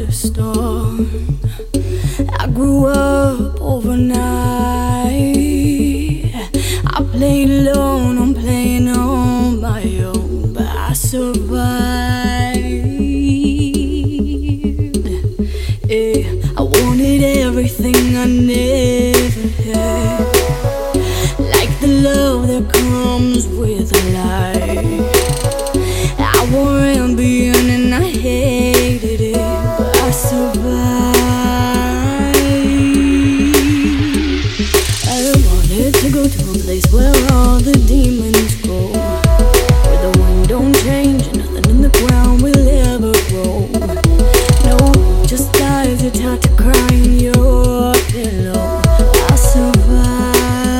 the storm. I grew up overnight. I played alone, I'm playing on my own, but I survived. Yeah, I wanted everything I never had, like the love that comes with life. I wore Ambien and I hated it, but I survived. I wanted to go to a place where all the demons go, where the wind don't change and nothing in the ground will ever grow. No, just eyes that taught to cry in your pillow. I survived.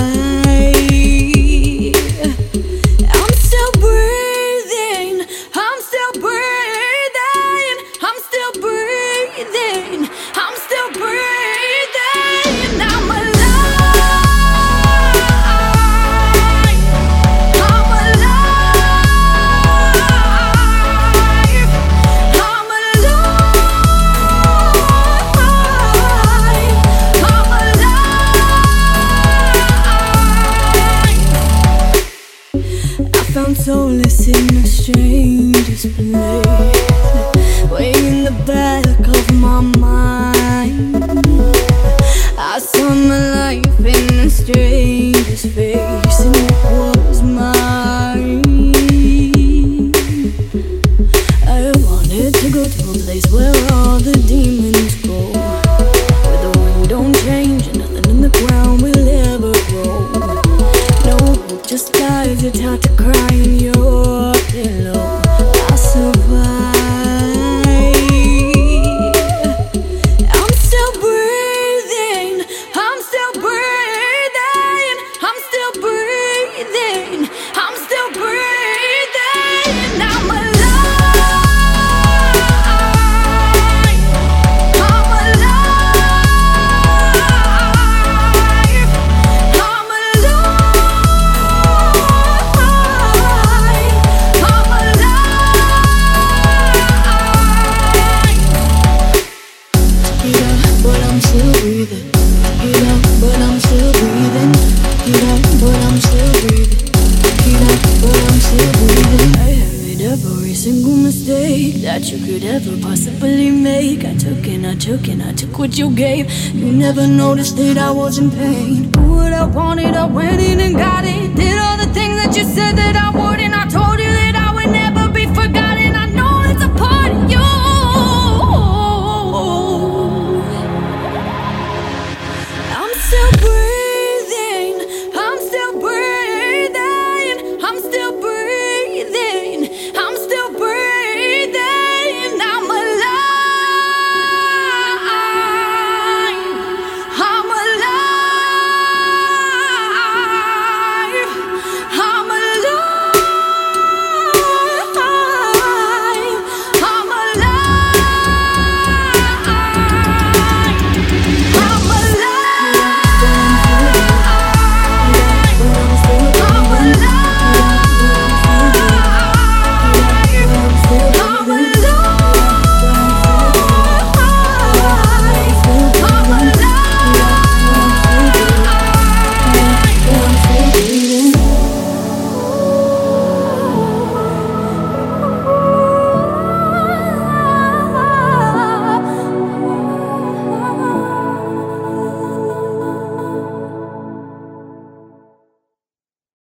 I'm still breathing. I'm still breathing. I'm still breathing. I'm still breathing. I'm alive. I'm alive. I'm alive. I'm alive. I found solace in a stranger's place, way in the back of my mind. I saw my life in a stranger's face, and it was mine. I wanted to go to a place where all the demons go, where the wind don't change and nothing in the ground will ever grow. No, just eyes that taught to cry in your pillow. I survived. I'm still breathing. I'm still breathing. I'm still breathing. I'm still breathing. I'm alive. I'm alive. I'm alive. I'm alive. Get up, but I'm still breathing. Get up, but I'm still breathing. Get up, but I'm still breathing. Get up, but I'm still breathing. I made every single mistake that you could ever possibly make. I took what you gave. You never noticed that I was in pain. Do what I wanted, I went in and got it. Did all the things that you said that I wouldn't. I told